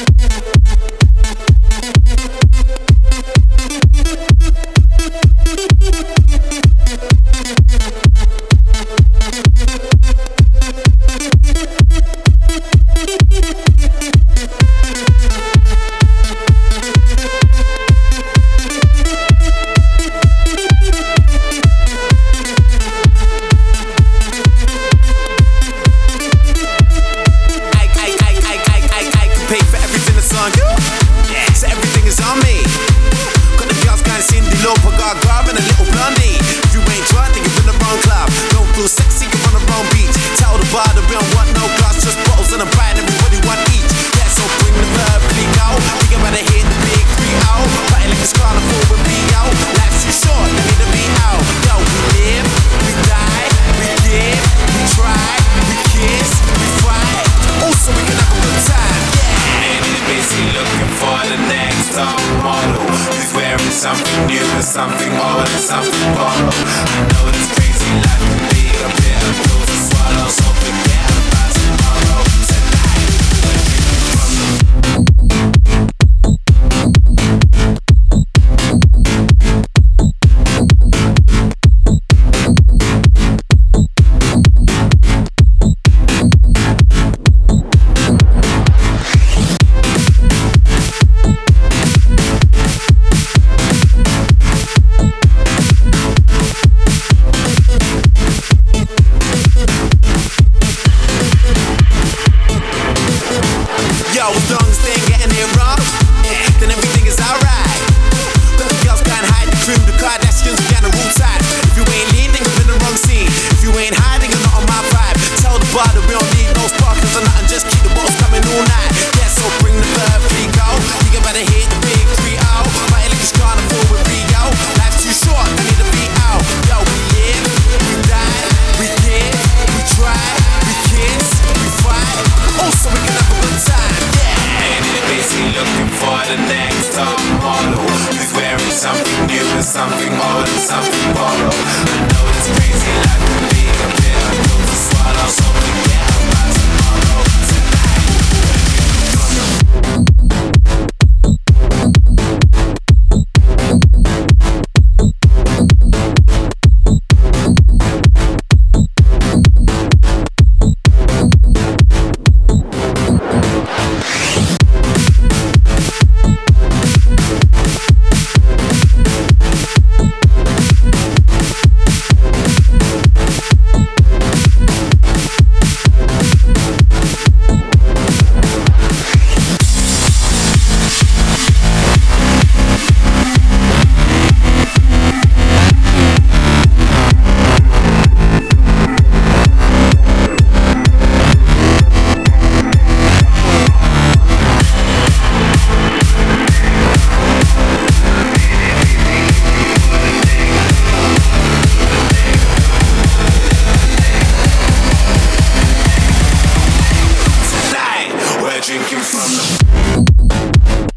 Something new and something old and something borrowed. I know this crazy life can be a bit of pills to swallow, so forget about tomorrow. Tonight, we're drinking from as long as they ain't getting it wrong, then everything is alright. But the girls can't hide the cream, the Kardashians, we got the rule tight. If you ain't leading, you're in the wrong scene. If you ain't hiding, you're not on my vibe. Tell the bar that we don't need no sparkles or nothing, just keep the bottles coming all night. Yeah, so bring the verb, we go. You can better hit the big 3-0. Fighting like it's carnival with Rio. Life's too short, I need to be out. Yo, we live, we die, we give, we try, we kiss, we fight. Also, we can have a good time. Looking for the next top model who's wearing something new and something old and something borrowed. I know this crazy life can be a bit of pill to swallow, so forget about tomorrow. Tonight, drinking from the